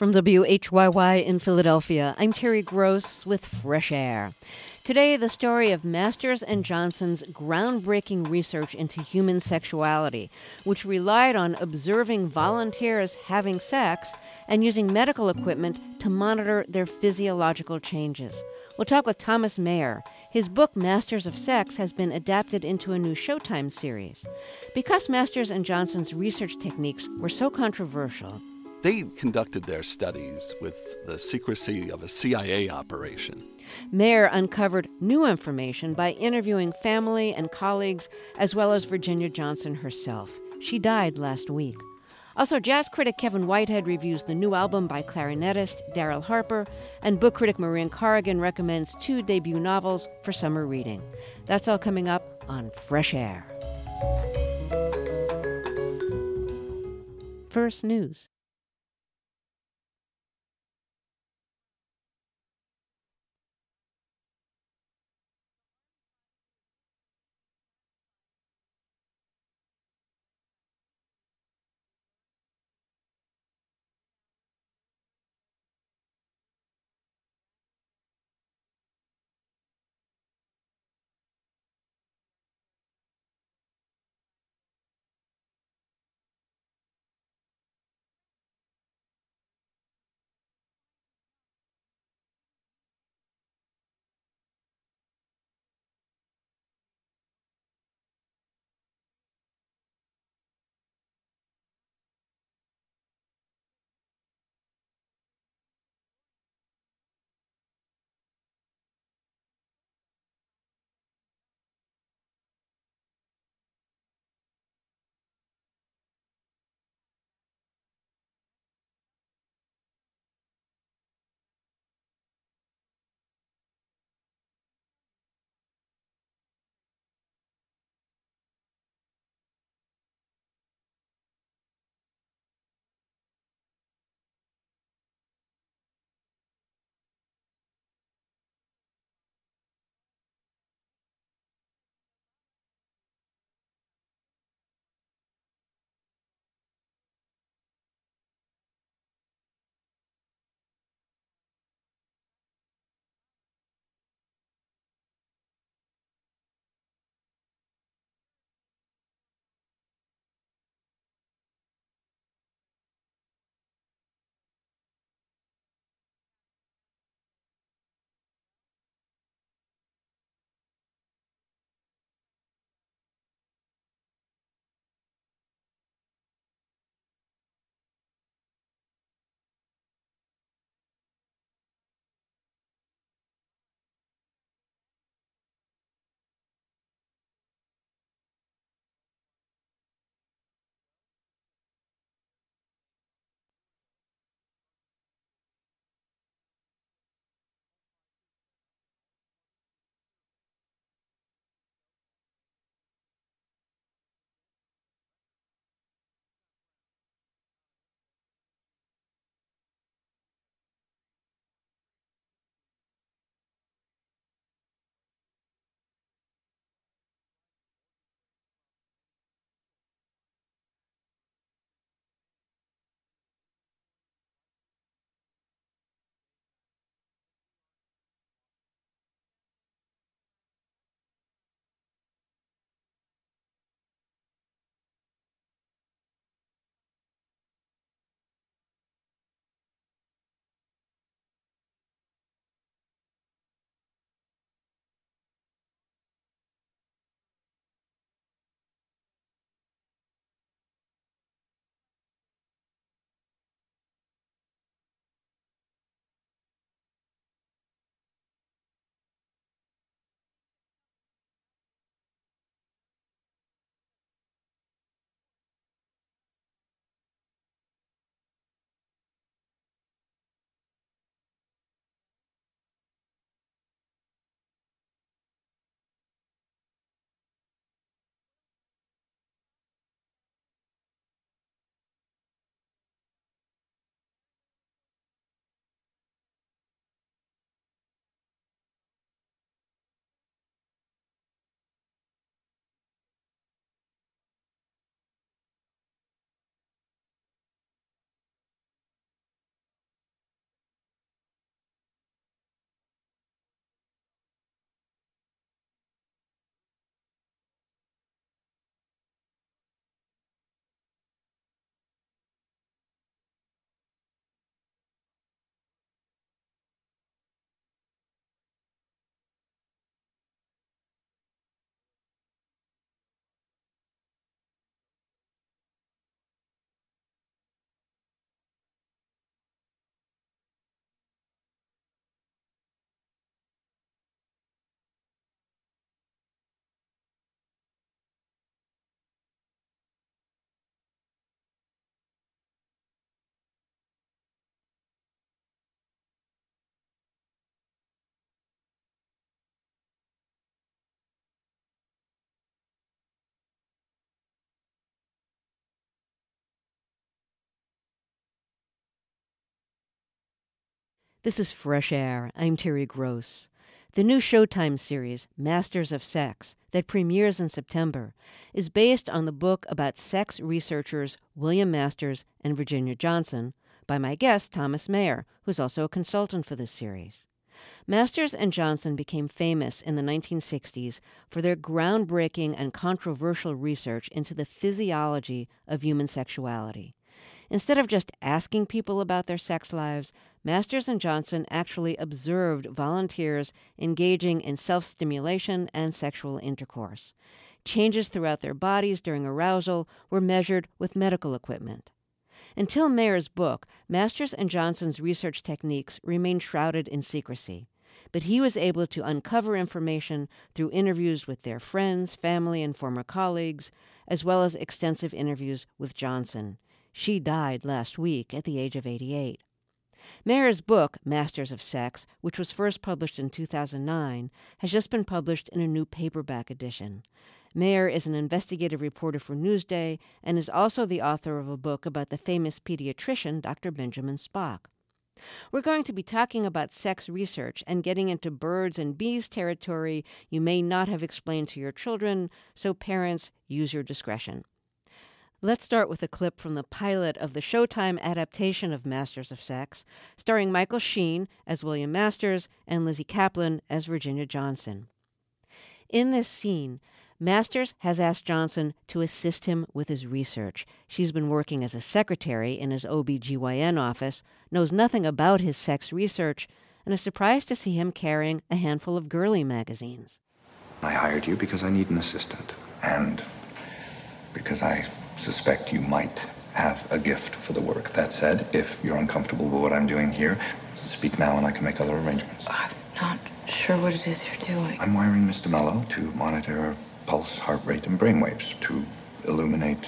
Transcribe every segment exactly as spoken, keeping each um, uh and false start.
From W H Y Y in Philadelphia, I'm Terry Gross with Fresh Air. Today, the story of Masters and Johnson's groundbreaking research into human sexuality, which relied on observing volunteers having sex and using medical equipment to monitor their physiological changes. We'll talk with Thomas Mayer. His book, Masters of Sex, has been adapted into a new Showtime series. Because Masters and Johnson's research techniques were so controversial, they conducted their studies with the secrecy of a C I A operation. Mayer uncovered new information by interviewing family and colleagues, as well as Virginia Johnson herself. She died last week. Also, jazz critic Kevin Whitehead reviews the new album by clarinetist Daryl Harper, and book critic Maureen Corrigan recommends two debut novels for summer reading. That's all coming up on Fresh Air. First News. This is Fresh Air. I'm Terry Gross. The new Showtime series, Masters of Sex, that premieres in September, is based on the book about sex researchers William Masters and Virginia Johnson by my guest, Thomas Mayer, who's also a consultant for this series. Masters and Johnson became famous in the nineteen sixties for their groundbreaking and controversial research into the physiology of human sexuality. Instead of just asking people about their sex lives, Masters and Johnson actually observed volunteers engaging in self-stimulation and sexual intercourse. Changes throughout their bodies during arousal were measured with medical equipment. Until Mayer's book, Masters and Johnson's research techniques remained shrouded in secrecy, but he was able to uncover information through interviews with their friends, family, and former colleagues, as well as extensive interviews with Johnson. She died last week at the age of eighty-eight. Mayer's book, Masters of Sex, which was first published in two thousand nine, has just been published in a new paperback edition. Mayer is an investigative reporter for Newsday and is also the author of a book about the famous pediatrician Doctor Benjamin Spock. We're going to be talking about sex research and getting into birds and bees territory you may not have explained to your children, so parents, use your discretion. Let's start with a clip from the pilot of the Showtime adaptation of Masters of Sex, starring Michael Sheen as William Masters and Lizzie Kaplan as Virginia Johnson. In this scene, Masters has asked Johnson to assist him with his research. She's been working as a secretary in his O B G Y N office, knows nothing about his sex research, and is surprised to see him carrying a handful of girly magazines. I hired you because I need an assistant, and because I suspect you might have a gift for the work. That said, if you're uncomfortable with what I'm doing here, speak now and I can make other arrangements. I'm not sure what it is you're doing. I'm wiring Mister Mello to monitor pulse, heart rate, and brainwaves to illuminate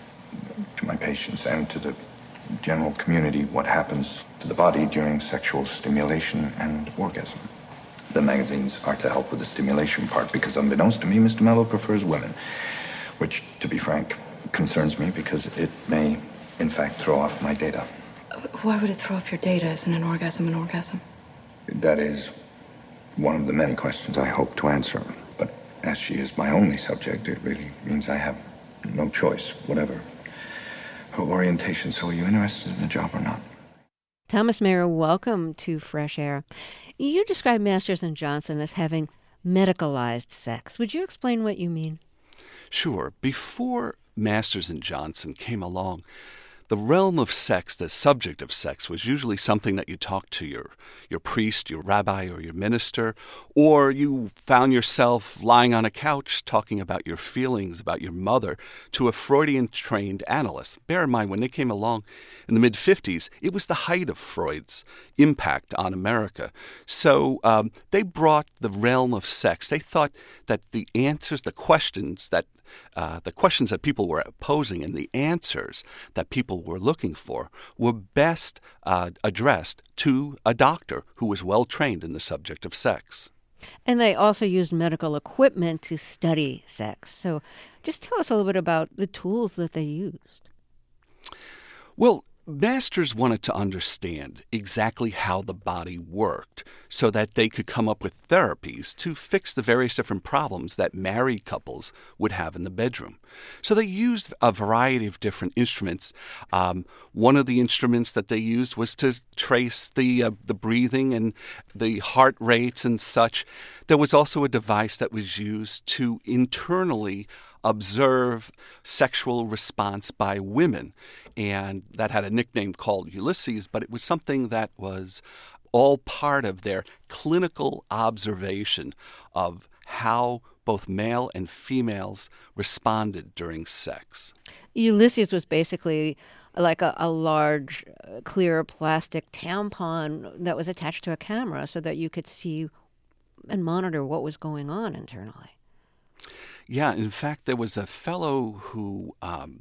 to my patients and to the general community what happens to the body during sexual stimulation and orgasm. The magazines are to help with the stimulation part because unbeknownst to me, Mister Mello prefers women, which, to be frank, concerns me because it may, in fact, throw off my data. Why would it throw off your data? Isn't an orgasm an orgasm? That is one of the many questions I hope to answer. But as she is my only subject, it really means I have no choice, whatever her orientation. So are you interested in the job or not? Thomas Mayer, welcome to Fresh Air. You describe Masters and Johnson as having medicalized sex. Would you explain what you mean? Sure. Before Masters and Johnson came along, the realm of sex, the subject of sex, was usually something that you talked to your, your priest, your rabbi, or your minister, or you found yourself lying on a couch talking about your feelings about your mother to a Freudian-trained analyst. Bear in mind, when they came along in the mid-fifties, it was the height of Freud's impact on America. So um, they brought the realm of sex. They thought that the answers, the questions that Uh, the questions that people were posing and the answers that people were looking for were best uh, addressed to a doctor who was well trained in the subject of sex. And they also used medical equipment to study sex. So just tell us a little bit about the tools that they used. Well, Masters wanted to understand exactly how the body worked so that they could come up with therapies to fix the various different problems that married couples would have in the bedroom. So they used a variety of different instruments. Um, one of the instruments that they used was to trace the uh, the breathing and the heart rates and such. There was also a device that was used to internally observe sexual response by women, and that had a nickname called Ulysses, but it was something that was all part of their clinical observation of how both male and females responded during sex. Ulysses was basically like a, a large, uh, clear plastic tampon that was attached to a camera so that you could see and monitor what was going on internally. Yeah, in fact, there was a fellow who um,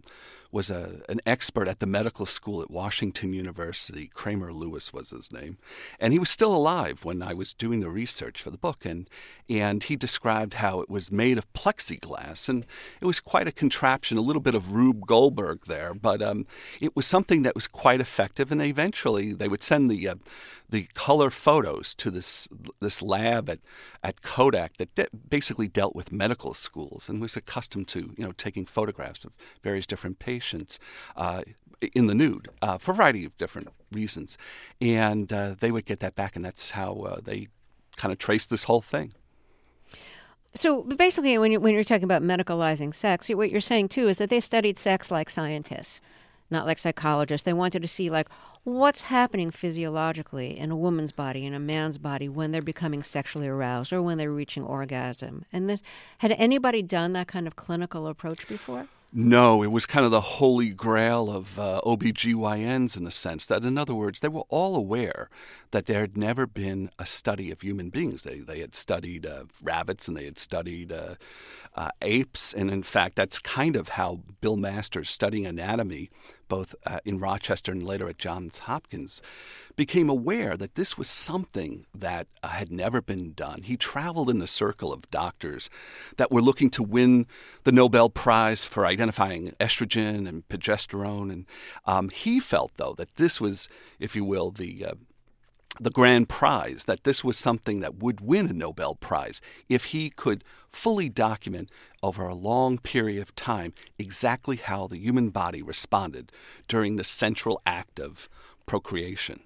was a an expert at the medical school at Washington University. Kramer Lewis was his name. And he was still alive when I was doing the research for the book. And, and he described how it was made of plexiglass. And it was quite a contraption, a little bit of Rube Goldberg there. But um, it was something that was quite effective. And eventually they would send the uh, the color photos to this this lab at, at Kodak that de- basically dealt with medical schools and was accustomed to, you know, taking photographs of various different patients uh, in the nude uh, for a variety of different reasons. And uh, they would get that back, and that's how uh, they kind of traced this whole thing. So basically, when, you, when you're talking about medicalizing sex, what you're saying, too, is that they studied sex like scientists, not like psychologists. They wanted to see, like, what's happening physiologically in a woman's body, in a man's body, when they're becoming sexually aroused or when they're reaching orgasm. And this, had anybody done that kind of clinical approach before? No, it was kind of the holy grail of uh, O B G Y Ns in the sense that, in other words, they were all aware that there had never been a study of human beings. They they had studied uh, rabbits and they had studied uh, uh, apes. And in fact, that's kind of how Bill Masters, studying anatomy, both uh, in Rochester and later at Johns Hopkins, became aware that this was something that uh, had never been done. He traveled in the circle of doctors that were looking to win the Nobel Prize for identifying estrogen and progesterone. And um, he felt, though, that this was, if you will, the uh, the grand prize, that this was something that would win a Nobel Prize if he could fully document over a long period of time exactly how the human body responded during the central act of procreation.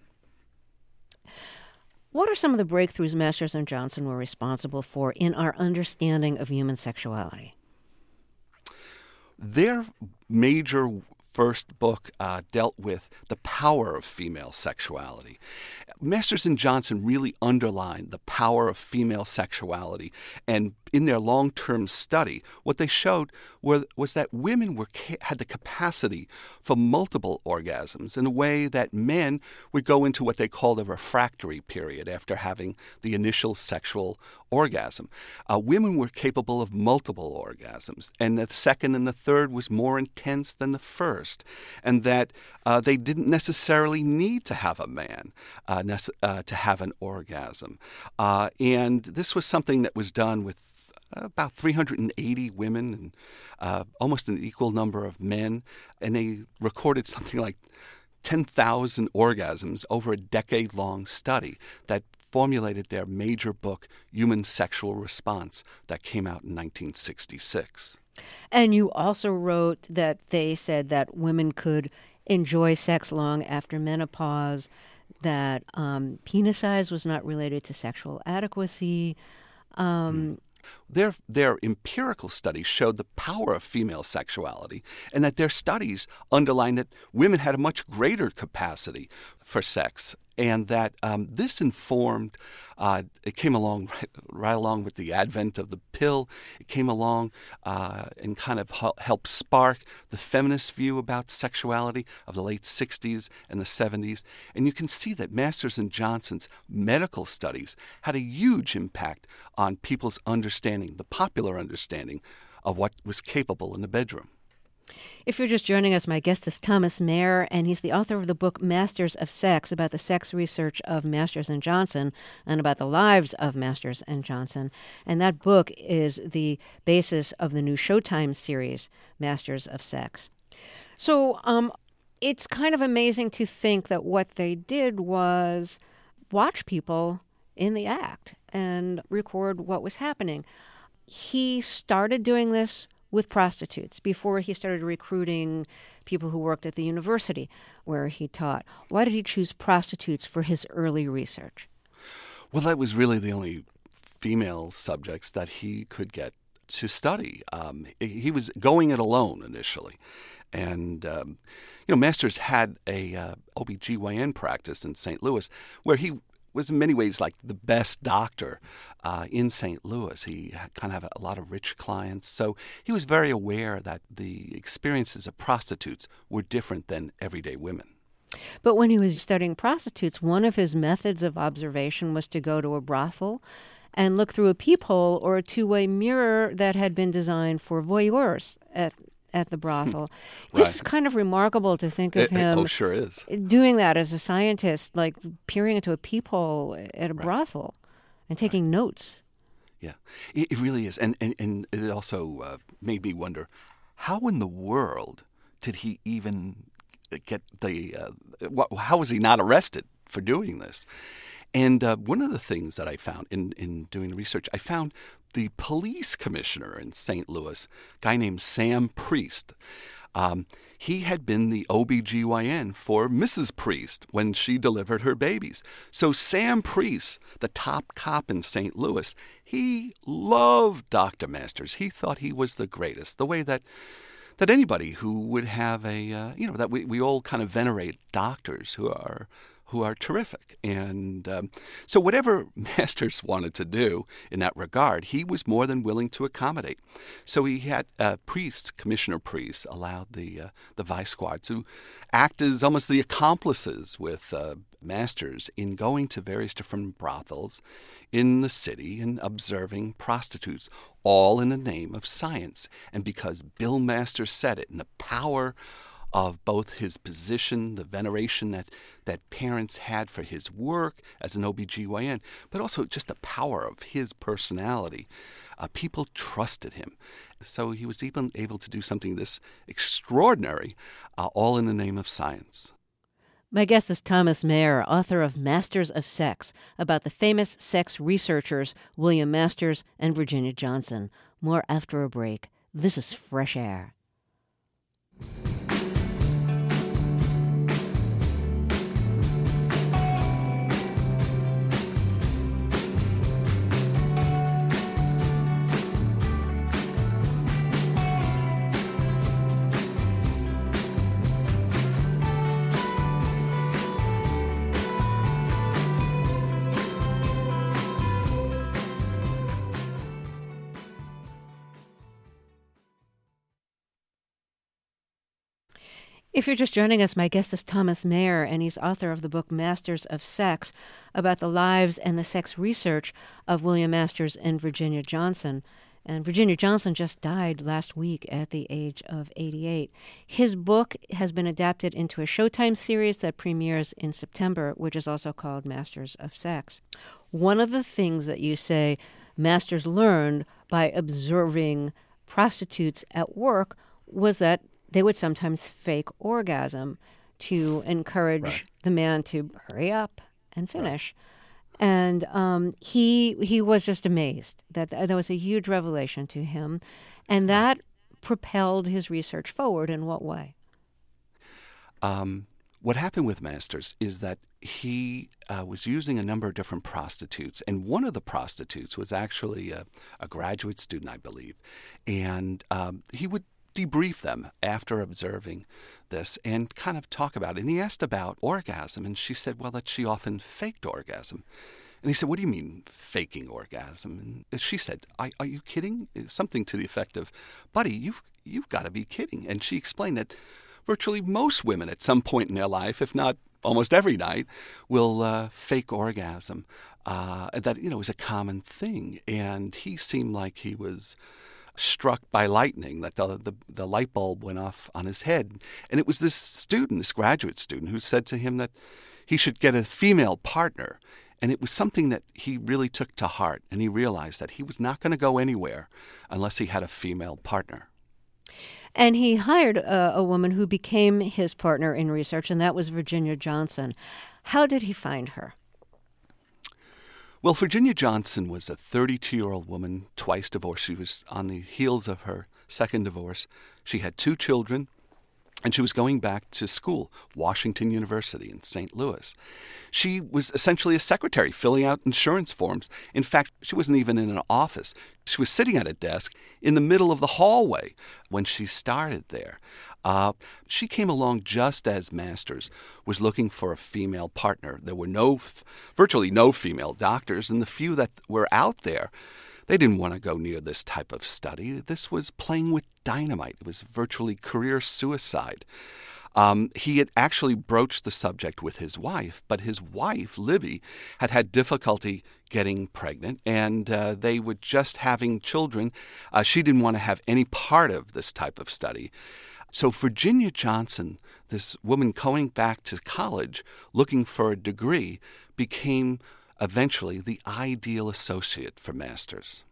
What are some of the breakthroughs Masters and Johnson were responsible for in our understanding of human sexuality? Their major first book uh, dealt with the power of female sexuality. Masters and Johnson really underlined the power of female sexuality, and in their long-term study, what they showed were, was that women were had the capacity for multiple orgasms in a way that men would go into what they called a refractory period after having the initial sexual orgasm. Uh, women were capable of multiple orgasms, and the second and the third was more intense than the first, and that uh, they didn't necessarily need to have a man uh, nece- uh, to have an orgasm. Uh, and this was something that was done with about three hundred eighty women and uh, almost an equal number of men, and they recorded something like ten thousand orgasms over a decade-long study that formulated their major book, Human Sexual Response, that came out in nineteen sixty-six. And you also wrote that they said that women could enjoy sex long after menopause, that um, penis size was not related to sexual adequacy. Um, mm. Their their empirical studies showed the power of female sexuality, and that their studies underlined that women had a much greater capacity for sex, and that um, this informed, uh, it came along right, right along with the advent of the pill. It came along uh, and kind of helped spark the feminist view about sexuality of the late sixties and the seventies. And you can see that Masters and Johnson's medical studies had a huge impact on people's understanding, the popular understanding of what was capable in the bedroom. If you're just joining us, my guest is Thomas Mayer, and he's the author of the book Masters of Sex, about the sex research of Masters and Johnson and about the lives of Masters and Johnson. And that book is the basis of the new Showtime series, Masters of Sex. So um, it's kind of amazing to think that what they did was watch people in the act and record what was happening. He started doing this with prostitutes before he started recruiting people who worked at the university where he taught. Why did he choose prostitutes for his early research? Well, that was really the only female subjects that he could get to study. Um, he was going it alone initially. And, um, you know, Masters had a uh, O B G Y N practice in Saint Louis where he was in many ways like the best doctor uh, in Saint Louis. He kind of had a lot of rich clients. So he was very aware that the experiences of prostitutes were different than everyday women. But when he was studying prostitutes, one of his methods of observation was to go to a brothel and look through a peephole or a two-way mirror that had been designed for voyeurs at at the brothel. Right. This is kind of remarkable to think of It- it- him oh, sure is. doing that as a scientist, like peering into a peephole at a Right. brothel and taking notes. Yeah, it, it really is. And, and, and it also uh, made me wonder, how in the world did he even get the, uh, wh- how was he not arrested for doing this? And uh, one of the things that I found in, in doing the research, I found the police commissioner in Saint Louis, a guy named Sam Priest. Um, he had been the O B G Y N for Missus Priest when she delivered her babies. So Sam Priest, the top cop in Saint Louis, he loved Doctor Masters. He thought he was the greatest, the way that that anybody who would have a, uh, you know, that we, we all kind of venerate doctors who are who are terrific. And um, so whatever Masters wanted to do in that regard, he was more than willing to accommodate. So he had uh, Priest, Commissioner Priest, allowed the uh, the Vice Squad to act as almost the accomplices with uh, Masters in going to various different brothels in the city and observing prostitutes, all in the name of science. And because Bill Masters said it, and the power of both his position, the veneration that, that parents had for his work as an O B G Y N, but also just the power of his personality. Uh, people trusted him. So he was even able to do something this extraordinary, uh, all in the name of science. My guest is Thomas Mayer, author of Masters of Sex, about the famous sex researchers William Masters and Virginia Johnson. More after a break. This is Fresh Air. If you're just joining us, my guest is Thomas Mayer, and he's author of the book Masters of Sex, about the lives and the sex research of William Masters and Virginia Johnson. And Virginia Johnson just died last week at the age of eighty-eight. His book has been adapted into a Showtime series that premieres in September, which is also called Masters of Sex. One of the things that you say Masters learned by observing prostitutes at work was that they would sometimes fake orgasm to encourage Right. the man to hurry up and finish. Right. And um, he he was just amazed that th- that was a huge revelation to him. And that propelled his research forward in what way? Um, what happened with Masters is that he uh, was using a number of different prostitutes, and one of the prostitutes was actually a, a graduate student, I believe. And um, he would debrief them after observing this and kind of talk about it. And he asked about orgasm, and she said, well, that she often faked orgasm. And he said, what do you mean faking orgasm? And she said, are, are you kidding? Something to the effect of, buddy, you've, you've got to be kidding. And she explained that virtually most women at some point in their life, if not almost every night, will uh, fake orgasm. Uh, that, you know, is a common thing. And he seemed like he was struck by lightning, that the, the the light bulb went off on his head. And it was this student, this graduate student, who said to him that he should get a female partner. And it was something that he really took to heart. And he realized that he was not going to go anywhere unless he had a female partner. And he hired a, a woman who became his partner in research, and that was Virginia Johnson. How did he find her? Well, Virginia Johnson was a thirty-two-year-old woman, twice divorced. She was on the heels of her second divorce. She had two children, and she was going back to school, Washington University in Saint Louis. She was essentially a secretary, filling out insurance forms. In fact, she wasn't even in an office. She was sitting at a desk in the middle of the hallway when she started there. Uh, she came along just as Masters was looking for a female partner. There were no, virtually no female doctors, and the few that were out there, they didn't want to go near this type of study. This was playing with dynamite. It was virtually career suicide. Um, he had actually broached the subject with his wife, but his wife, Libby, had had difficulty getting pregnant, and uh, they were just having children. Uh, she didn't want to have any part of this type of study. So Virginia Johnson, this woman going back to college looking for a degree, became eventually the ideal associate for Masters.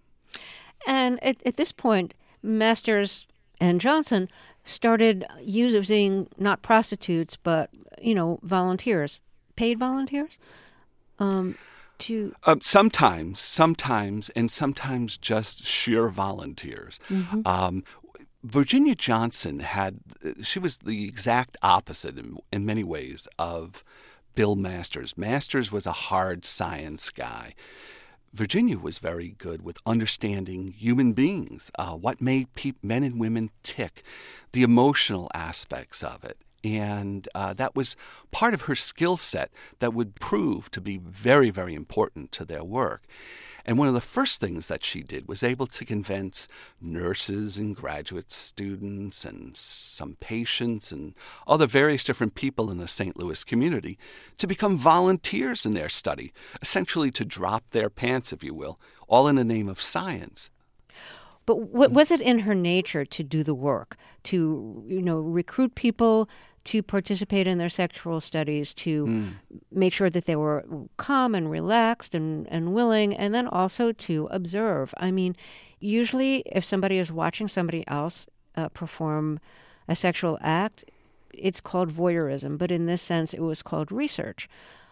And at, at this point, Masters and Johnson started using not prostitutes, but, you know, volunteers, paid volunteers, um, to... Um, sometimes, sometimes, and sometimes just sheer volunteers. Mm-hmm. Um, Virginia Johnson had, she was the exact opposite in, in many ways of Bill Masters. Masters was a hard science guy. Virginia was very good with understanding human beings, uh, what made pe- men and women tick, the emotional aspects of it. And uh, that was part of her skill set that would prove to be very, very important to their work. And one of the first things that she did was able to convince nurses and graduate students and some patients and other various different people in the Saint Louis community to become volunteers in their study, essentially to drop their pants, if you will, all in the name of science. But w- was it in her nature to do the work, to, you know, recruit people to participate in their sexual studies, to mm. make sure that they were calm and relaxed and, and willing, and then also to observe? I mean, usually if somebody is watching somebody else uh, perform a sexual act, it's called voyeurism, but in this sense, it was called research.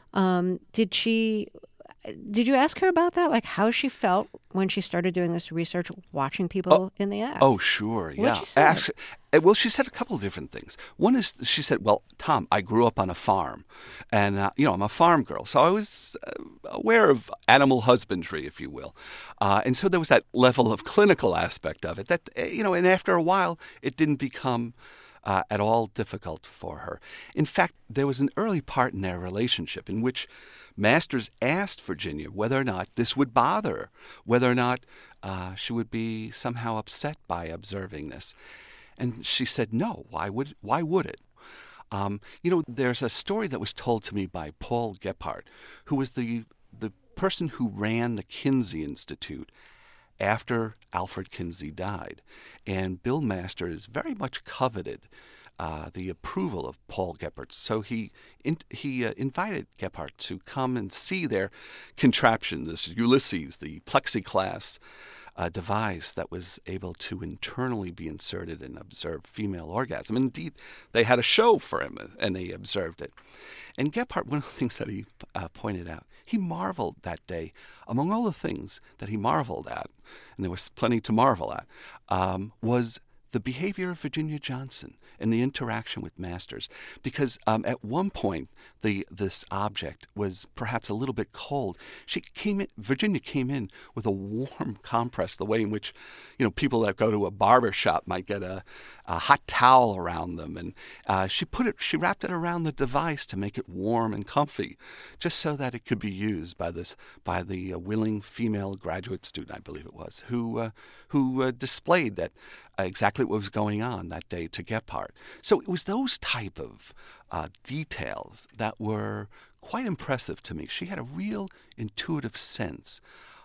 Um, did she... Did you ask her about that? Like how she felt when she started doing this research, watching people oh, in the act? Oh, sure. What'd yeah. she say? Actually, well, she said a couple of different things. One is she said, well, Tom, I grew up on a farm and, uh, you know, I'm a farm girl. So I was uh, aware of animal husbandry, if you will. Uh, and so there was that level of clinical aspect of it that, you know, and after a while, it didn't become uh, at all difficult for her. In fact, there was an early part in their relationship in which Masters asked Virginia whether or not this would bother her, whether or not uh, she would be somehow upset by observing this. And she said, no, why would why would it? Um, you know, there's a story that was told to me by Paul Gebhardt, who was the the person who ran the Kinsey Institute after Alfred Kinsey died. And Bill Masters very much coveted Uh, the approval of Paul Gebhardt. So he in, he uh, invited Gebhardt to come and see their contraption, this Ulysses, the plexiglass uh, device that was able to internally be inserted and observe female orgasm. Indeed, they had a show for him, and they observed it. And Gebhardt, one of the things that he uh, pointed out, he marveled that day, among all the things that he marveled at, and there was plenty to marvel at, um, was the behavior of Virginia Johnson and the interaction with Masters, because um, at one point the this object was perhaps a little bit cold. She came in, Virginia came in with a warm compress, the way in which, you know, people that go to a barber shop might get a, a hot towel around them, and uh, she put it, she wrapped it around the device to make it warm and comfy, just so that it could be used by this by the uh, willing female graduate student, I believe it was, who uh, who uh, displayed that. Uh, exactly what was going on that day to Gebhardt. So it was those type of uh, details that were quite impressive to me. She had a real intuitive sense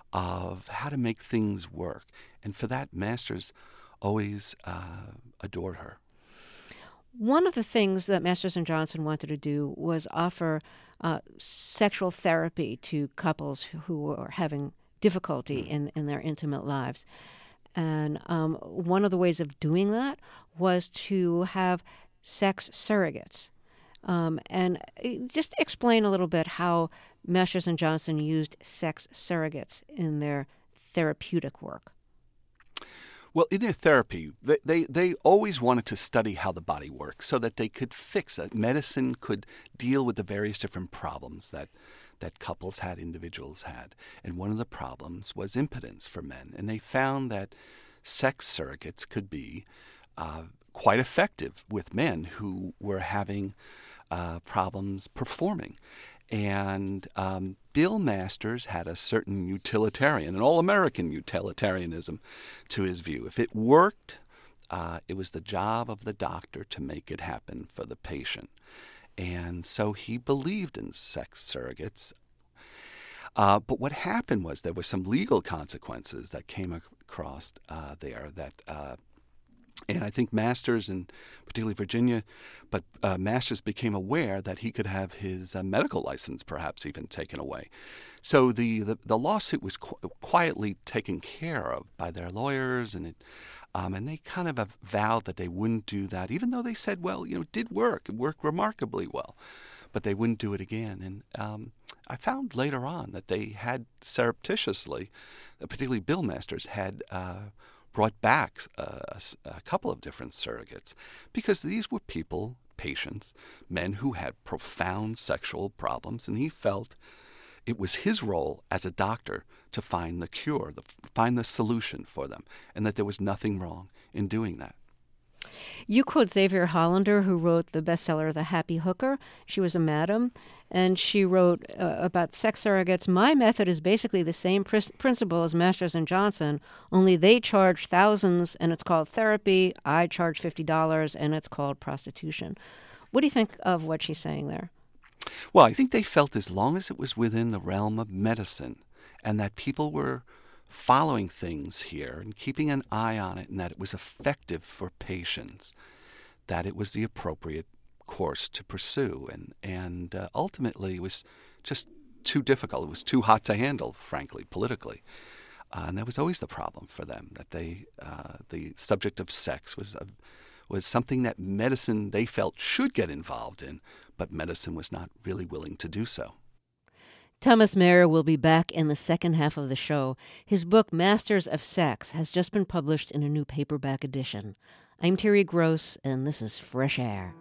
of how to make things work. And for that, Masters always uh, adored her. One of the things that Masters and Johnson wanted to do was offer uh, sexual therapy to couples who were having difficulty in, in their intimate lives. And um, one of the ways of doing that was to have sex surrogates. Um, and just explain a little bit how Masters and Johnson used sex surrogates in their therapeutic work. Well, in their therapy, they, they, they always wanted to study how the body works so that they could fix it. Medicine could deal with the various different problems that that couples had, individuals had. And one of the problems was impotence for men. And they found that sex surrogates could be uh, quite effective with men who were having uh, problems performing. And um, Bill Masters had a certain utilitarian, an all-American utilitarianism to his view. If it worked, uh, it was the job of the doctor to make it happen for the patient. And so he believed in sex surrogates. Uh, but what happened was there were some legal consequences that came across uh, there that, uh, and I think Masters, and particularly Virginia, but uh, Masters became aware that he could have his uh, medical license perhaps even taken away. So the, the, the lawsuit was qu- quietly taken care of by their lawyers, and it, um, and they kind of vowed that they wouldn't do that, even though they said, well, you know, it did work. It worked remarkably well, but they wouldn't do it again. And um, I found later on that they had surreptitiously, particularly Bill Masters, had uh, brought back uh, a, a couple of different surrogates because these were people, patients, men who had profound sexual problems, and he felt it was his role as a doctor to find the cure, the, find the solution for them, and that there was nothing wrong in doing that. You quote Xavier Hollander, who wrote the bestseller The Happy Hooker. She was a madam, and she wrote uh, about sex surrogates. My method is basically the same pr- principle as Masters and Johnson, only they charge thousands, and it's called therapy. I charge fifty dollars, and it's called prostitution. What do you think of what she's saying there? Well, I think they felt as long as it was within the realm of medicine and that people were following things here and keeping an eye on it and that it was effective for patients, that it was the appropriate course to pursue. And, and uh, ultimately, it was just too difficult. It was too hot to handle, frankly, politically. Uh, and that was always the problem for them, that they uh, the subject of sex was a, was something that medicine, they felt, should get involved in, but medicine was not really willing to do so. Thomas Mayer will be back in the second half of the show. His book, Masters of Sex, has just been published in a new paperback edition. I'm Terry Gross, and this is Fresh Air.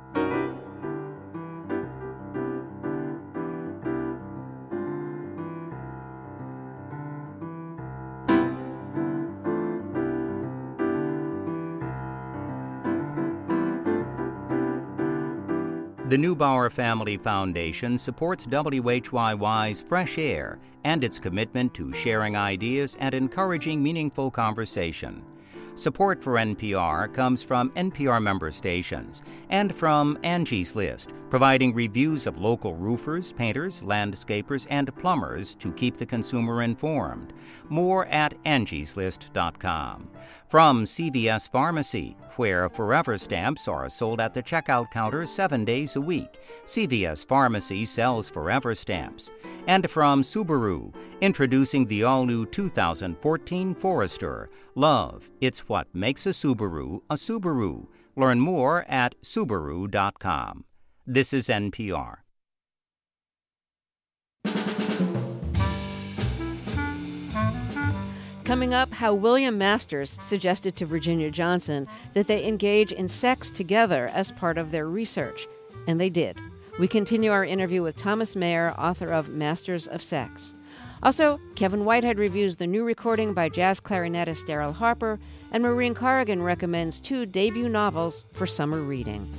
The Neubauer Family Foundation supports W H Y Y's Fresh Air and its commitment to sharing ideas and encouraging meaningful conversation. Support for N P R comes from N P R member stations and from Angie's List, providing reviews of local roofers, painters, landscapers, and plumbers to keep the consumer informed. More at angies list dot com. From C V S Pharmacy, where Forever stamps are sold at the checkout counter seven days a week. C V S Pharmacy sells Forever stamps. And from Subaru, introducing the all-new two thousand fourteen Forester. Love, it's what makes a Subaru a Subaru. Learn more at subaru dot com. This is N P R. Coming up, how William Masters suggested to Virginia Johnson that they engage in sex together as part of their research. And they did. We continue our interview with Thomas Mayer, author of Masters of Sex. Also, Kevin Whitehead reviews the new recording by jazz clarinetist Daryl Harper, and Maureen Corrigan recommends two debut novels for summer reading.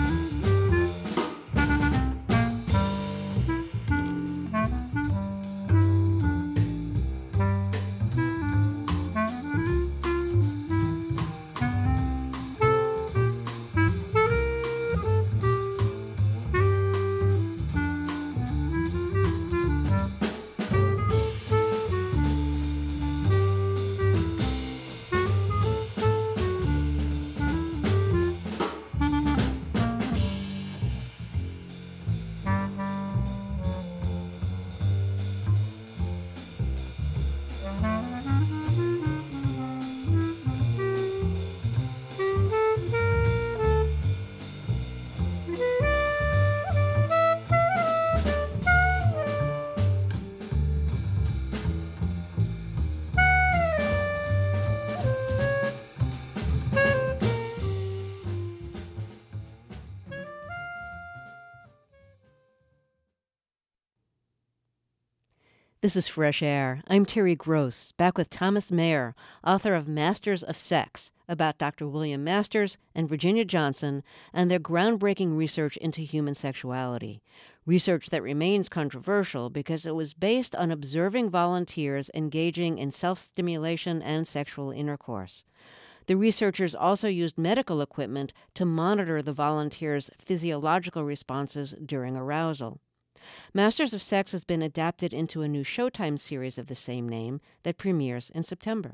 This is Fresh Air. I'm Terry Gross, back with Thomas Mayer, author of Masters of Sex, about Doctor William Masters and Virginia Johnson and their groundbreaking research into human sexuality. Research that remains controversial because it was based on observing volunteers engaging in self-stimulation and sexual intercourse. The researchers also used medical equipment to monitor the volunteers' physiological responses during arousal. Masters of Sex has been adapted into a new Showtime series of the same name that premieres in September.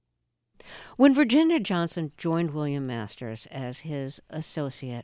When Virginia Johnson joined William Masters as his associate,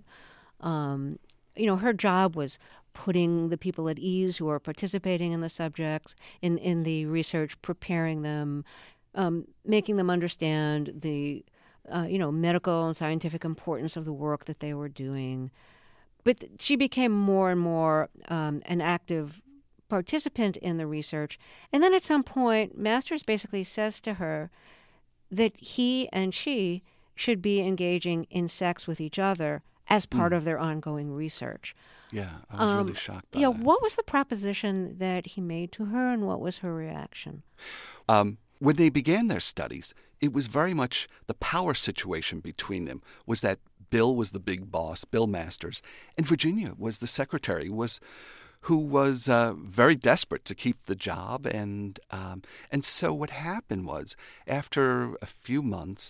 um, you know, her job was putting the people at ease who are participating in the subjects, in, in the research, preparing them, um, making them understand the, uh, you know, medical and scientific importance of the work that they were doing. But she became more and more um, an active participant in the research. And then at some point, Masters basically says to her that he and she should be engaging in sex with each other as part mm. of their ongoing research. Yeah, I was um, really shocked by yeah, that. What was the proposition that he made to her, and what was her reaction? Um, when they began their studies, it was very much the power situation between them was that Bill was the big boss, Bill Masters, and Virginia was the secretary, was who was uh, very desperate to keep the job. And um, and so what happened was, after a few months,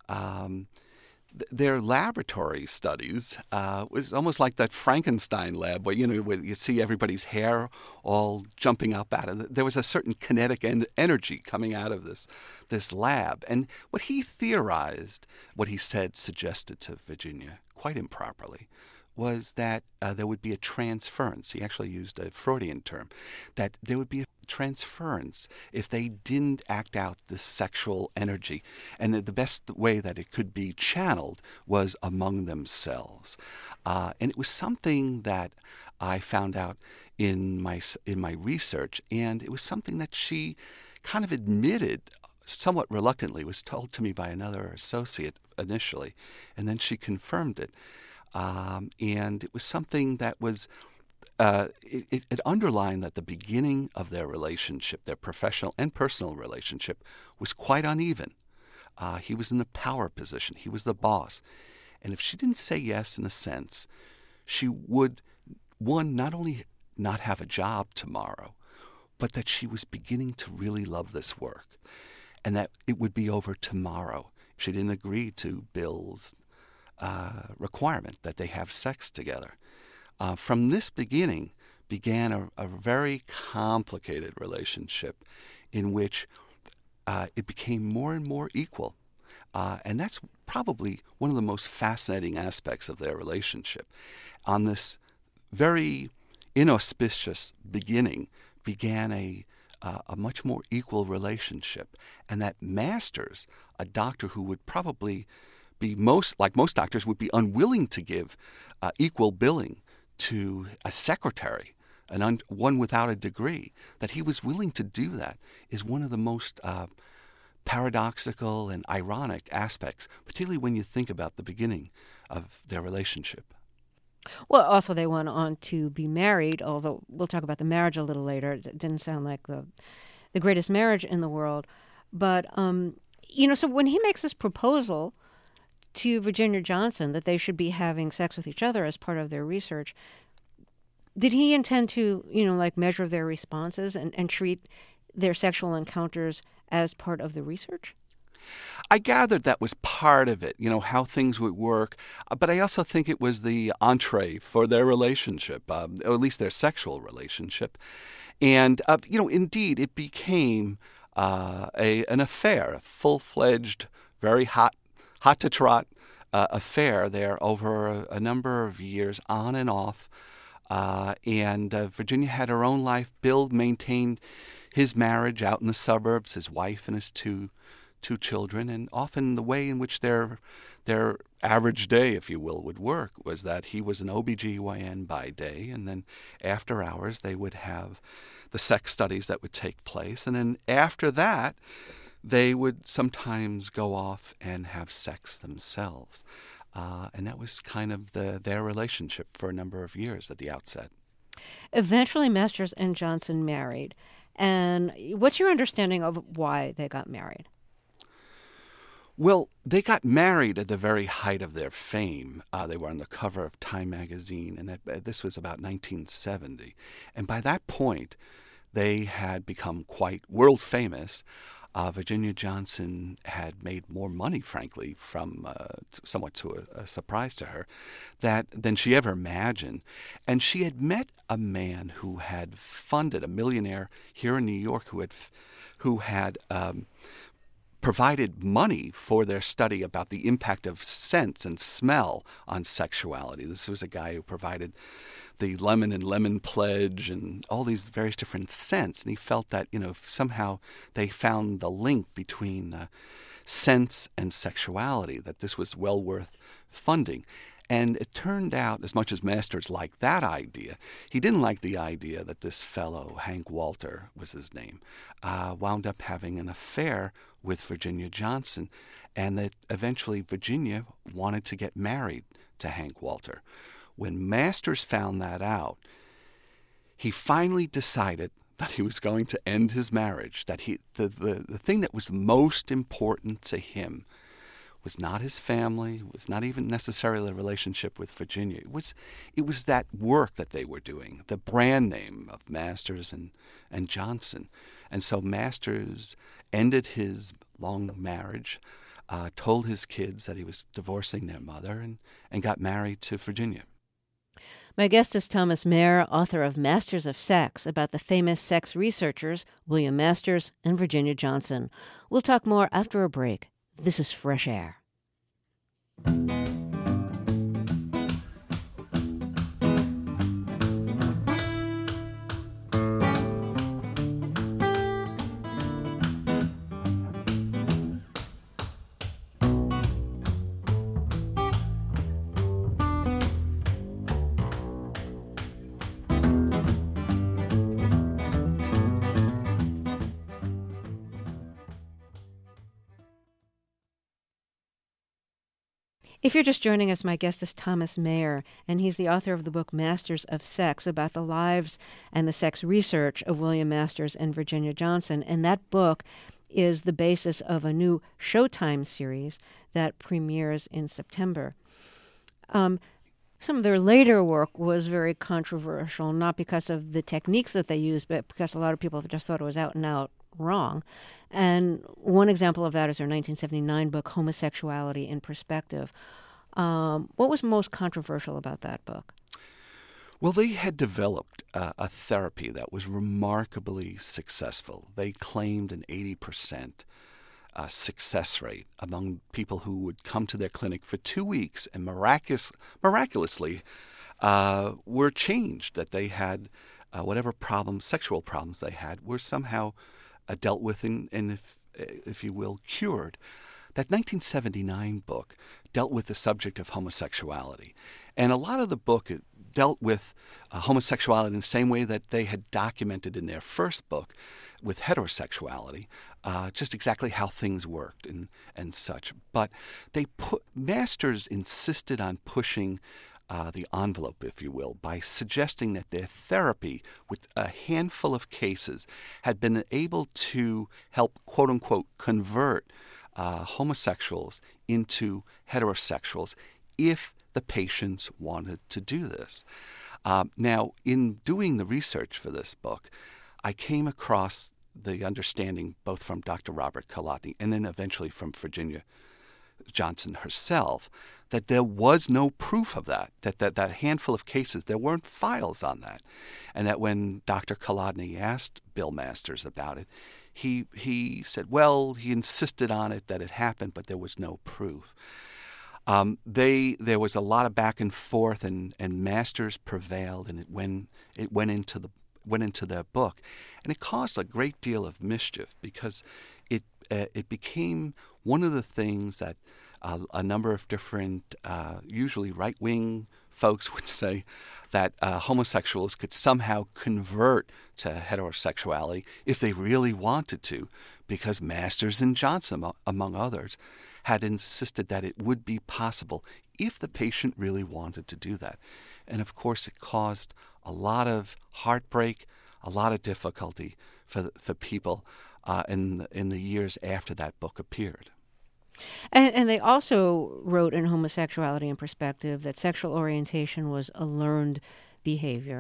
um, th- their laboratory studies uh, was almost like that Frankenstein lab where, you know, where you see everybody's hair all jumping up out of it. There was a certain kinetic en- energy coming out of this this lab. And what he theorized, what he said suggested to Virginia, quite improperly, was that uh, there would be a transference. He actually used a Freudian term, that there would be a transference if they didn't act out this sexual energy. And the best way that it could be channeled was among themselves. Uh, and it was something that I found out in my in my research, and it was something that she kind of admitted somewhat reluctantly. It was told to me by another associate initially, and then she confirmed it. Um, and it was something that was, uh, it, it, it underlined that the beginning of their relationship, their professional and personal relationship, was quite uneven. Uh, he was in the power position. He was the boss. And if she didn't say yes in a sense, she would, one, not only not have a job tomorrow, but that she was beginning to really love this work, and that it would be over tomorrow. She didn't agree to Bill's Uh, requirement that they have sex together. Uh, from this beginning began a, a very complicated relationship in which uh, it became more and more equal. Uh, and that's probably one of the most fascinating aspects of their relationship. On this very inauspicious beginning began a, uh, a much more equal relationship. And that Masters, a doctor who would probably be most, like most doctors, would be unwilling to give uh, equal billing to a secretary, an un- one without a degree, that he was willing to do that is one of the most uh, paradoxical and ironic aspects, particularly when you think about the beginning of their relationship. Well, also they went on to be married, although we'll talk about the marriage a little later. It didn't sound like the the greatest marriage in the world. But, um, you know, so when he makes this proposal to Virginia Johnson that they should be having sex with each other as part of their research, did he intend to, you know, like measure their responses and, and treat their sexual encounters as part of the research? I gathered that was part of it, you know, how things would work. But I also think it was the entree for their relationship, um, or at least their sexual relationship. And, uh, you know, indeed, it became uh, a an affair, a full-fledged, very hot, hot-to-trot uh, affair there over a, a number of years, on and off. Uh, and uh, Virginia had her own life. Bill maintained his marriage out in the suburbs, his wife and his two two children. And often the way in which their their average day, if you will, would work was that he was an O B G Y N by day, and then after hours they would have the sex studies that would take place. And then after that, they would sometimes go off and have sex themselves. Uh, and that was kind of the, their relationship for a number of years at the outset. Eventually, Masters and Johnson married. And what's your understanding of why they got married? Well, they got married at the very height of their fame. Uh, they were on the cover of Time magazine, and that, this was about nineteen seventy. And by that point, they had become quite world famous. uh, Virginia Johnson had made more money, frankly, from uh, somewhat to a, a surprise to her, that than she ever imagined. And she had met a man who had funded, a millionaire here in New York, who had, who had um, provided money for their study about the impact of sense and smell on sexuality. This was a guy who provided the lemon and lemon pledge and all these various different scents. And he felt that, you know, if somehow they found the link between uh, sense and sexuality, that this was well worth funding. And it turned out, as much as Masters liked that idea, he didn't like the idea that this fellow, Hank Walter was his name, uh, wound up having an affair with Virginia Johnson, and that eventually Virginia wanted to get married to Hank Walter. When Masters found that out, he finally decided that he was going to end his marriage, that he the, the, the thing that was most important to him was not his family, was not even necessarily a relationship with Virginia. It was it was that work that they were doing, the brand name of Masters and, and Johnson. And so Masters ended his long marriage, uh, told his kids that he was divorcing their mother, and, and got married to Virginia. My guest is Thomas Mayer, author of Masters of Sex, about the famous sex researchers William Masters and Virginia Johnson. We'll talk more after a break. This is Fresh Air. If you're just joining us, my guest is Thomas Mayer, and he's the author of the book Masters of Sex, about the lives and the sex research of William Masters and Virginia Johnson. And that book is the basis of a new Showtime series that premieres in September. Um, some of their later work was very controversial, not because of the techniques that they used, but because a lot of people just thought it was out and out wrong. And one example of that is their nineteen seventy-nine book, Homosexuality in Perspective. Um, what was most controversial about that book? Well, they had developed uh, a therapy that was remarkably successful. They claimed an eighty percent uh, success rate among people who would come to their clinic for two weeks and miraculous, miraculously uh, were changed, that they had uh, whatever problems, sexual problems they had, were somehow uh, dealt with and, and if, if you will, cured. That nineteen seventy-nine book dealt with the subject of homosexuality. And a lot of the book dealt with uh, homosexuality in the same way that they had documented in their first book with heterosexuality, uh, just exactly how things worked and, and such. But they put, Masters insisted on pushing uh, the envelope, if you will, by suggesting that their therapy with a handful of cases had been able to help, quote unquote, convert uh, homosexuals into heterosexuals if the patients wanted to do this. Um, now, in doing the research for this book, I came across the understanding both from Doctor Robert Kolodny and then eventually from Virginia Johnson herself that there was no proof of that, that that, that handful of cases, there weren't files on that. And that when Doctor Kolodny asked Bill Masters about it, he he said, well, he insisted on it that it happened, but there was no proof. Um, they there was a lot of back and forth, and, and Masters prevailed, and it went it went into the went into their book, and it caused a great deal of mischief because it uh, it became one of the things that uh, a number of different, uh, usually right wing folks would say that uh, homosexuals could somehow convert to heterosexuality if they really wanted to, because Masters and Johnson, among others, had insisted that it would be possible if the patient really wanted to do that. And of course, it caused a lot of heartbreak, a lot of difficulty for for people uh, in in the years after that book appeared. And, and they also wrote in Homosexuality in Perspective that sexual orientation was a learned behavior.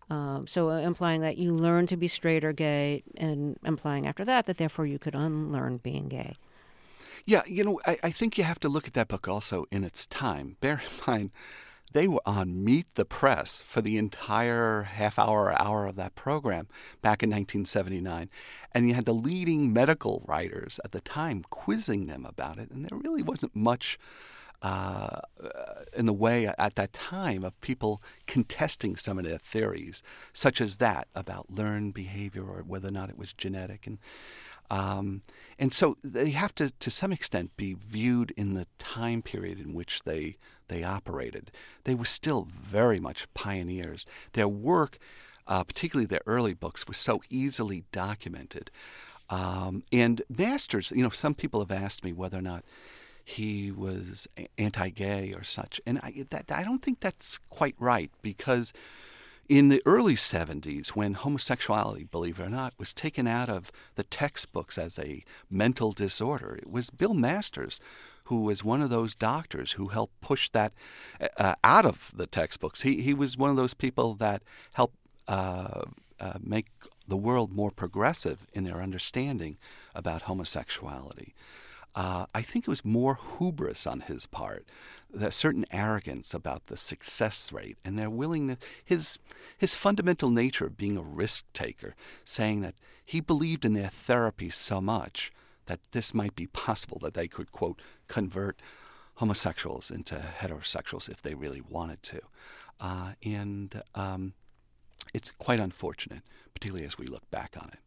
Um, so uh, implying that you learn to be straight or gay, and implying after that that therefore you could unlearn being gay. Yeah, you know, I, I think you have to look at that book also in its time. Bear in mind, they were on Meet the Press for the entire half hour or hour of that program back in nineteen seventy-nine. And you had the leading medical writers at the time quizzing them about it. And there really wasn't much uh, in the way at that time of people contesting some of their theories, such as that about learned behavior or whether or not it was genetic. And Um, and so they have to, to some extent, be viewed in the time period in which they they operated. They were still very much pioneers. Their work, uh, particularly their early books, was so easily documented. Um, and Masters, you know, some people have asked me whether or not he was anti-gay or such, and I, that, I don't think that's quite right, because in the early seventies, when homosexuality, believe it or not, was taken out of the textbooks as a mental disorder, it was Bill Masters who was one of those doctors who helped push that uh, out of the textbooks. He he was one of those people that helped uh, uh, make the world more progressive in their understanding about homosexuality. Uh, I think it was more hubris on his part, a certain arrogance about the success rate and their willingness, his his fundamental nature of being a risk taker, saying that he believed in their therapy so much that this might be possible, that they could, quote, convert homosexuals into heterosexuals if they really wanted to. Uh, and um, it's quite unfortunate, particularly as we look back on it.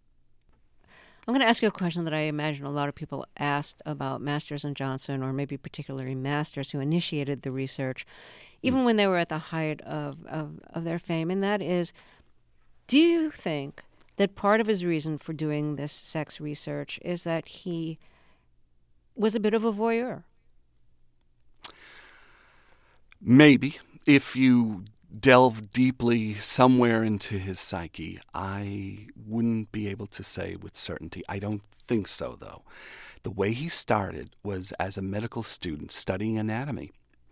I'm going to ask you a question that I imagine a lot of people asked about Masters and Johnson, or maybe particularly Masters, who initiated the research, even when they were at the height of, of, of their fame, and that is, do you think that part of his reason for doing this sex research is that he was a bit of a voyeur? Maybe. If you delve deeply somewhere into his psyche, I wouldn't be able to say with certainty. I don't think so, though. The way he started was as a medical student studying anatomy.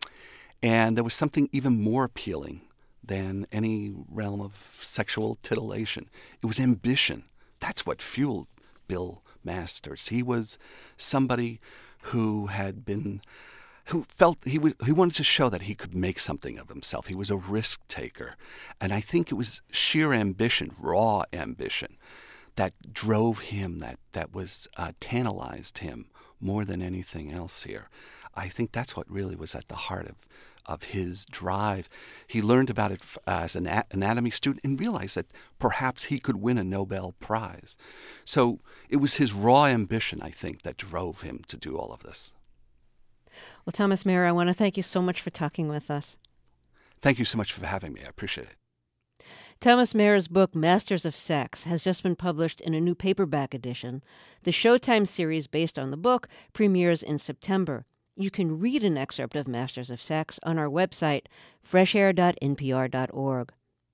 And there was something even more appealing than any realm of sexual titillation. It was ambition. That's what fueled Bill Masters. He was somebody who had been who felt he was, he wanted to show that he could make something of himself. He was a risk taker. And I think it was sheer ambition, raw ambition, that drove him, that, that was uh, tantalized him more than anything else here. I think that's what really was at the heart of, of his drive. He learned about it as an anatomy student and realized that perhaps he could win a Nobel Prize. So it was his raw ambition, I think, that drove him to do all of this. Well, Thomas Mayer, I want to thank you so much for talking with us. Thank you so much for having me. I appreciate it. Thomas Mayer's book, Masters of Sex, has just been published in a new paperback edition. The Showtime series based on the book premieres in September. You can read an excerpt of Masters of Sex on our website, fresh air dot n p r dot org.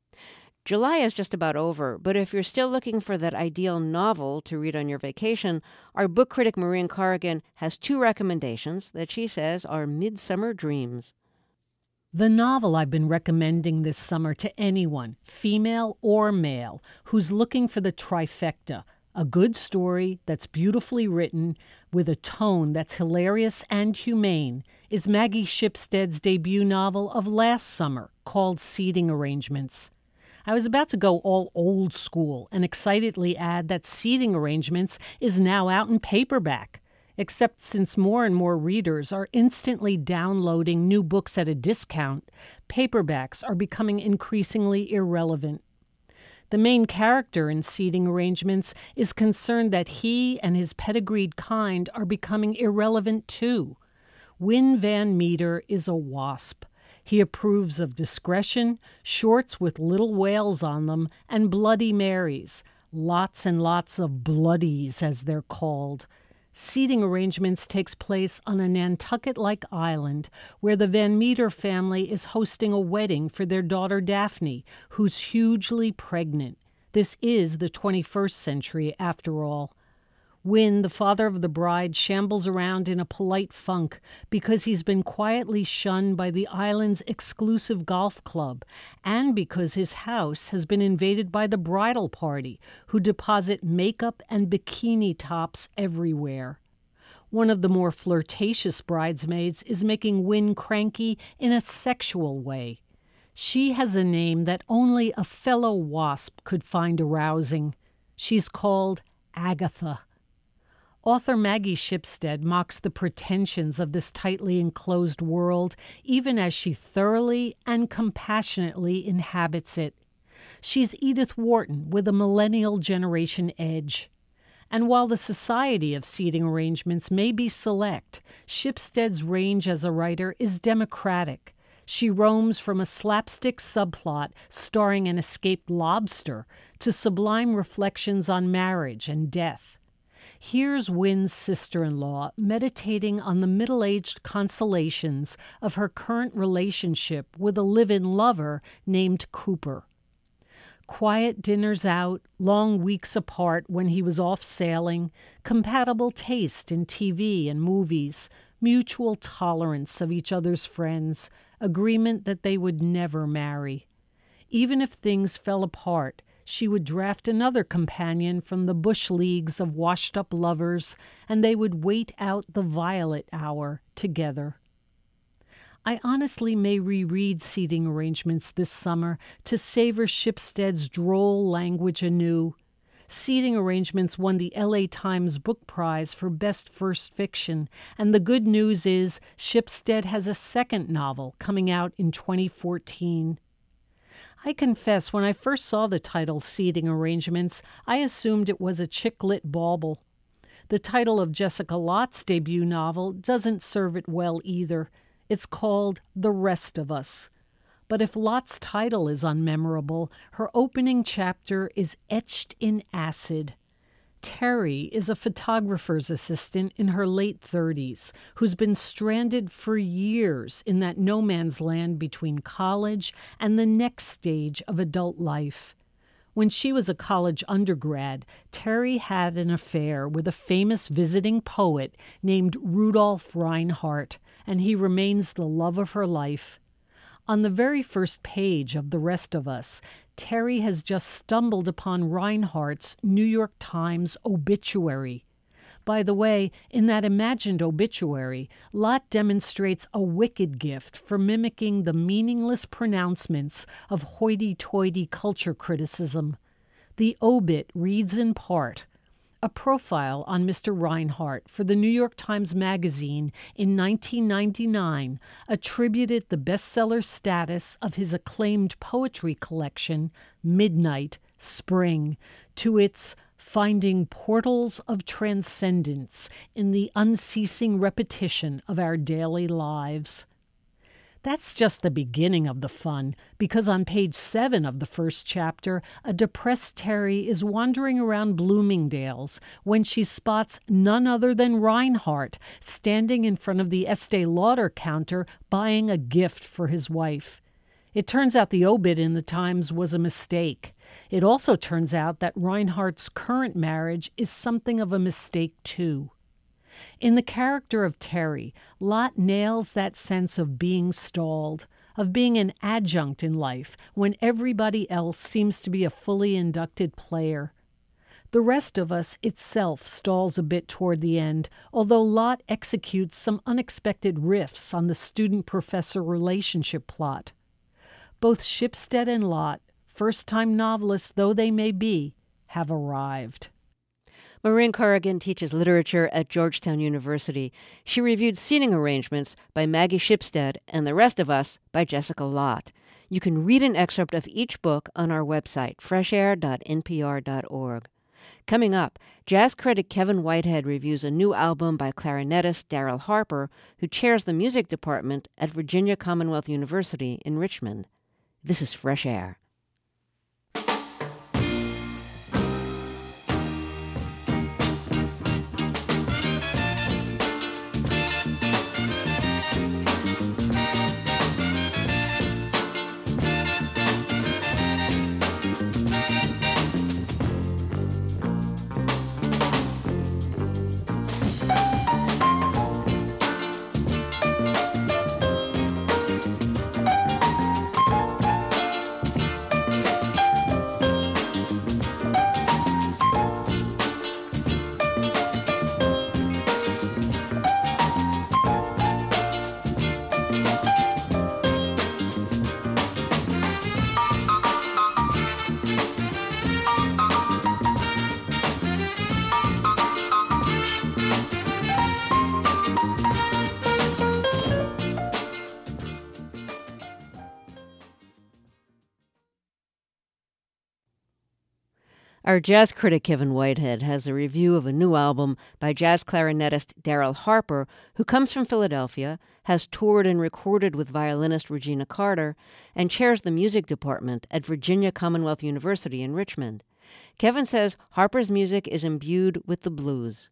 July is just about over, but if you're still looking for that ideal novel to read on your vacation, our book critic Maureen Corrigan has two recommendations that she says are midsummer dreams. The novel I've been recommending this summer to anyone, female or male, who's looking for the trifecta, a good story that's beautifully written with a tone that's hilarious and humane, is Maggie Shipstead's debut novel of last summer called Seating Arrangements. I was about to go all old school and excitedly add that Seating Arrangements is now out in paperback, except since more and more readers are instantly downloading new books at a discount, paperbacks are becoming increasingly irrelevant. The main character in Seating Arrangements is concerned that he and his pedigreed kind are becoming irrelevant too. Win Van Meter is a wasp. He approves of discretion, shorts with little whales on them, and Bloody Marys. Lots and lots of bloodies, as they're called. Seating Arrangements takes place on a Nantucket-like island where the Van Meter family is hosting a wedding for their daughter Daphne, who's hugely pregnant. This is the twenty-first century, after all. Win, the father of the bride, shambles around in a polite funk because he's been quietly shunned by the island's exclusive golf club and because his house has been invaded by the bridal party, who deposit makeup and bikini tops everywhere. One of the more flirtatious bridesmaids is making Win cranky in a sexual way. She has a name that only a fellow wasp could find arousing. She's called Agatha. Author Maggie Shipstead mocks the pretensions of this tightly enclosed world, even as she thoroughly and compassionately inhabits it. She's Edith Wharton with a millennial generation edge. And while the society of seating arrangements may be select, Shipstead's range as a writer is democratic. She roams from a slapstick subplot starring an escaped lobster to sublime reflections on marriage and death. Here's Win's sister-in-law meditating on the middle-aged consolations of her current relationship with a live-in lover named Cooper. Quiet dinners out, long weeks apart when he was off sailing, compatible taste in T V and movies, mutual tolerance of each other's friends, agreement that they would never marry. Even if things fell apart, she would draft another companion from the bush leagues of washed-up lovers, and they would wait out the violet hour together. I honestly may reread seating arrangements this summer to savor Shipstead's droll language anew. Seating arrangements won the L A Times Book Prize for Best First Fiction, and the good news is Shipstead has a second novel coming out in twenty fourteen. I confess, when I first saw the title Seating Arrangements, I assumed it was a chick-lit bauble. The title of Jessica Lott's debut novel doesn't serve it well either. It's called The Rest of Us. But if Lott's title is unmemorable, her opening chapter is etched in acid. Terry is a photographer's assistant in her late thirties who's been stranded for years in that no man's land between college and the next stage of adult life. When she was a college undergrad, Terry had an affair with a famous visiting poet named Rudolph Reinhardt, and he remains the love of her life. On the very first page of The Rest of Us, Terry has just stumbled upon Reinhardt's New York Times obituary. By the way, in that imagined obituary, Lott demonstrates a wicked gift for mimicking the meaningless pronouncements of hoity-toity culture criticism. The obit reads in part, a profile on Mister Reinhardt for the New York Times Magazine in nineteen ninety-nine attributed the bestseller status of his acclaimed poetry collection, Midnight, Spring, to its finding portals of transcendence in the unceasing repetition of our daily lives. That's just the beginning of the fun, because on page seven of the first chapter, a depressed Terry is wandering around Bloomingdale's when she spots none other than Reinhardt standing in front of the Estee Lauder counter buying a gift for his wife. It turns out the obit in the Times was a mistake. It also turns out that Reinhardt's current marriage is something of a mistake, too. In the character of Terry, Lott nails that sense of being stalled, of being an adjunct in life when everybody else seems to be a fully inducted player. The Rest of Us itself stalls a bit toward the end, although Lott executes some unexpected riffs on the student-professor relationship plot. Both Shipstead and Lott, first-time novelists though they may be, have arrived. Maureen Corrigan teaches literature at Georgetown University. She reviewed Seating Arrangements by Maggie Shipstead and The Rest of Us by Jessica Lott. You can read an excerpt of each book on our website, fresh air dot n p r dot org. Coming up, jazz critic Kevin Whitehead reviews a new album by clarinetist Daryl Harper, who chairs the music department at Virginia Commonwealth University in Richmond. This is Fresh Air. Our jazz critic Kevin Whitehead has a review of a new album by jazz clarinetist Daryl Harper, who comes from Philadelphia, has toured and recorded with violinist Regina Carter, and chairs the music department at Virginia Commonwealth University in Richmond. Kevin says Harper's music is imbued with the blues.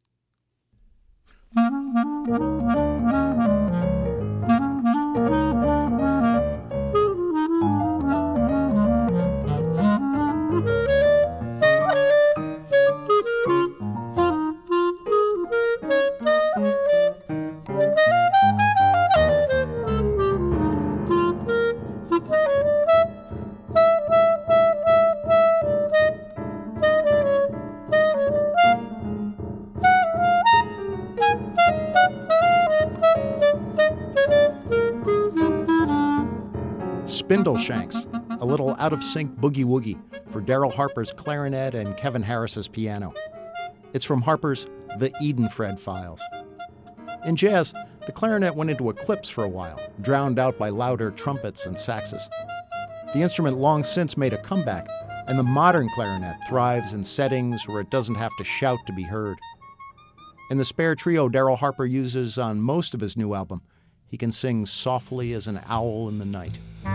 Spindleshanks, a little out-of-sync boogie-woogie for Daryl Harper's clarinet and Kevin Harris's piano. It's from Harper's The Edenfred Files. In jazz, the clarinet went into eclipse for a while, drowned out by louder trumpets and saxes. The instrument long since made a comeback, and the modern clarinet thrives in settings where it doesn't have to shout to be heard. In the spare trio Daryl Harper uses on most of his new album, he can sing softly as an owl in the night.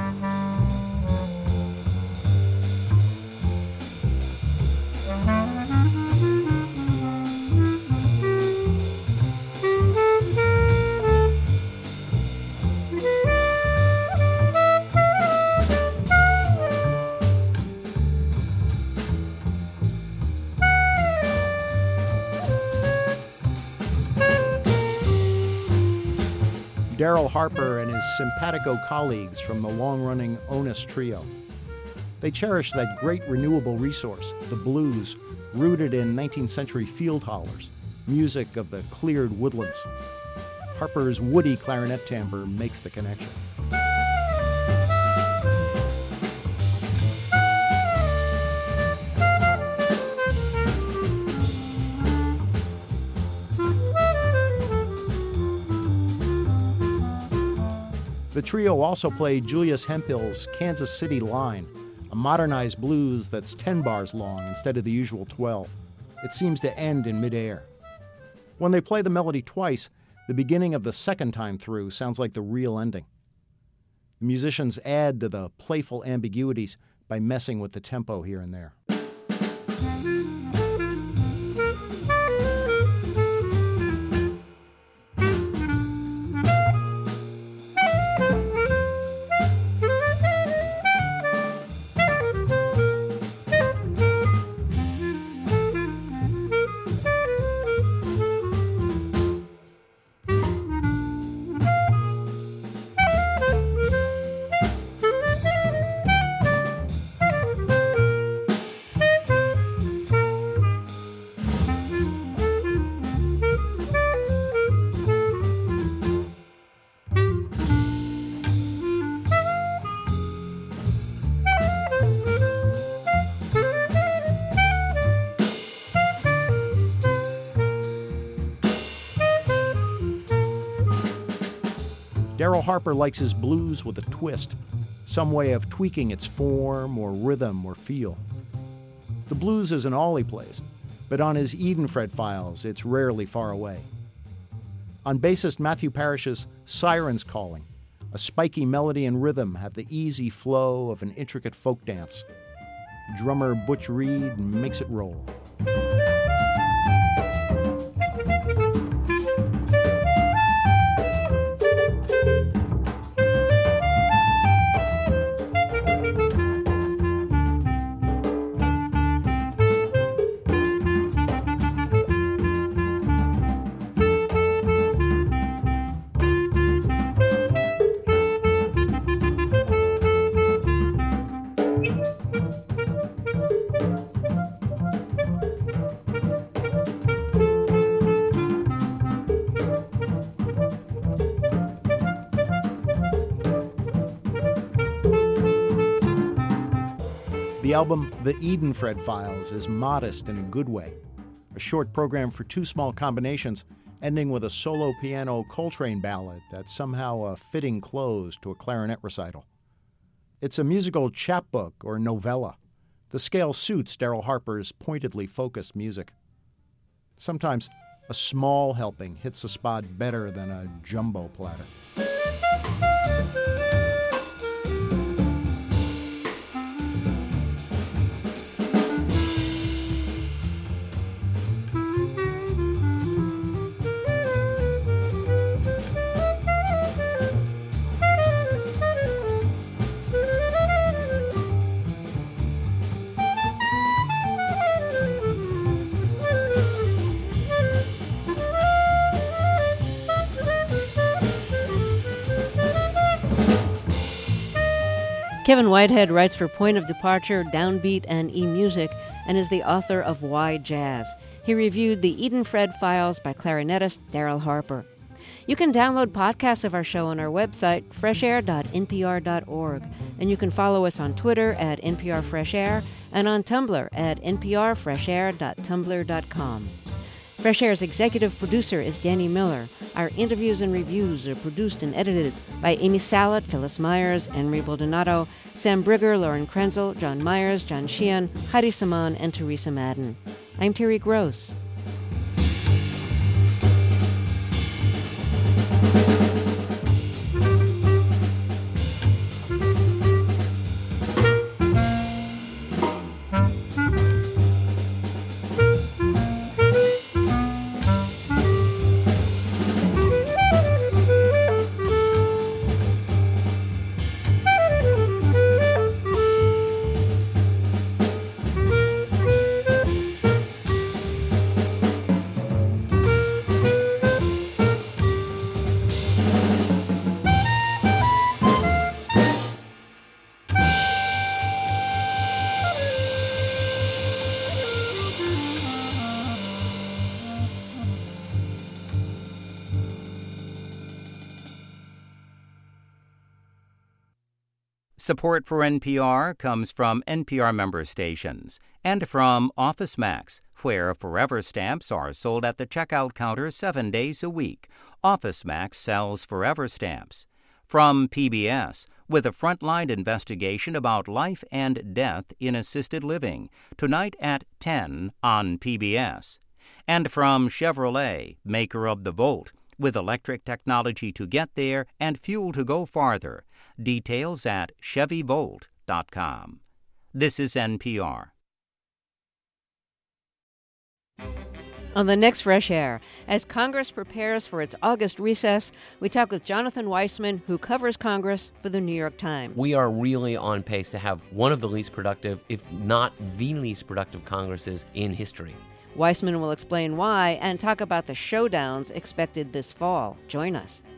Daryl Harper and his simpatico colleagues from the long-running Onus Trio. They cherish that great renewable resource, the blues, rooted in nineteenth century field hollers, music of the cleared woodlands. Harper's woody clarinet timbre makes the connection. The trio also played Julius Hemphill's Kansas City Line, a modernized blues that's ten bars long instead of the usual twelve. It seems to end in midair. When they play the melody twice, the beginning of the second time through sounds like the real ending. The musicians add to the playful ambiguities by messing with the tempo here and there. Daryl Harper likes his blues with a twist, some way of tweaking its form or rhythm or feel. The blues isn't all he plays, but on his Edenfred Files, it's rarely far away. On bassist Matthew Parrish's Sirens Calling, a spiky melody and rhythm have the easy flow of an intricate folk dance. Drummer Butch Reed makes it roll. The album, The Edenfred Files, is modest in a good way. A short program for two small combinations, ending with a solo piano Coltrane ballad that's somehow a fitting close to a clarinet recital. It's a musical chapbook or novella, The scale suits Daryl Harper's pointedly focused music. Sometimes a small helping hits a spot better than a jumbo platter. Kevin Whitehead writes for Point of Departure, Downbeat, and eMusic, and is the author of Why Jazz. He reviewed the Eden Fred Files by clarinetist Daryl Harper. You can download podcasts of our show on our website, fresh air dot n p r dot org, and you can follow us on Twitter at N P R Fresh Air and on Tumblr at n p r fresh air dot tumblr dot com. Fresh Air's executive producer is Danny Miller. Our interviews and reviews are produced and edited by Amy Salat, Phyllis Myers, Henry Baldonado, Sam Brigger, Lauren Krenzel, John Myers, John Sheehan, Heidi Saman, and Teresa Madden. I'm Terry Gross. Support for N P R comes from N P R member stations and from OfficeMax, where Forever stamps are sold at the checkout counter seven days a week. OfficeMax sells Forever stamps. From P B S, with a Frontline investigation about life and death in assisted living, tonight at ten on P B S. And from Chevrolet, maker of the Volt, with electric technology to get there and fuel to go farther. Details at chevy volt dot com. This is N P R. On the next Fresh Air, as Congress prepares for its August recess, we talk with Jonathan Weissman, who covers Congress for the New York Times. We are really on pace to have one of the least productive, if not the least productive Congresses in history. Weissman will explain why and talk about the showdowns expected this fall. Join us.